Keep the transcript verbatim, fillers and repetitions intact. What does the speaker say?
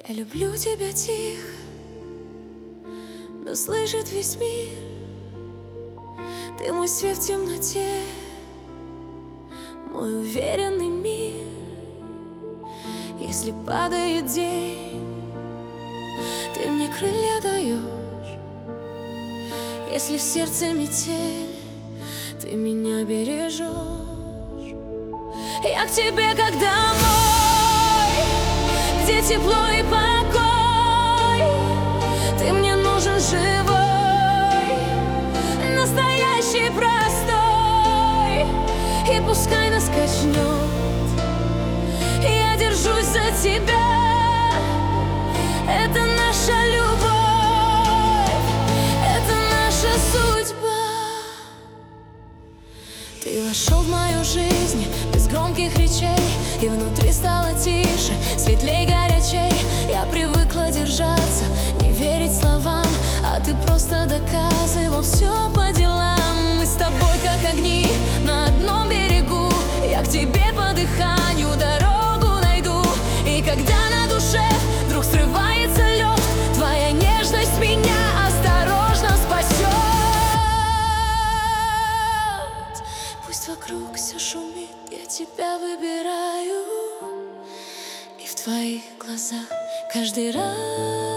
Я люблю тебя тихо, но слышит весь мир. Ты мой свет в темноте, мой уверенный мир. Если падает день, ты мне крылья даешь. Если в сердце метель, ты меня бережешь. Я к тебе как домой, где тепло и покой. Ты мне нужен живой, настоящий, простой. И пускай нас качнет, я держусь за тебя. Это наша любовь, это наша судьба. Ты вошел в мою жизнь без громких речей, и внутри стало тише, светлей, горячей. Я привыкла держаться, не верить словам, а ты просто доказывал все по делам. Мы с тобой как огни на одном берегу. Я к тебе по дыханию дорогу найду. И когда на душе вдруг срывается лед, твоя нежность меня осторожно спасет. Пусть вокруг все шумит, я тебя выбираю. И в твоих глазах каждый раз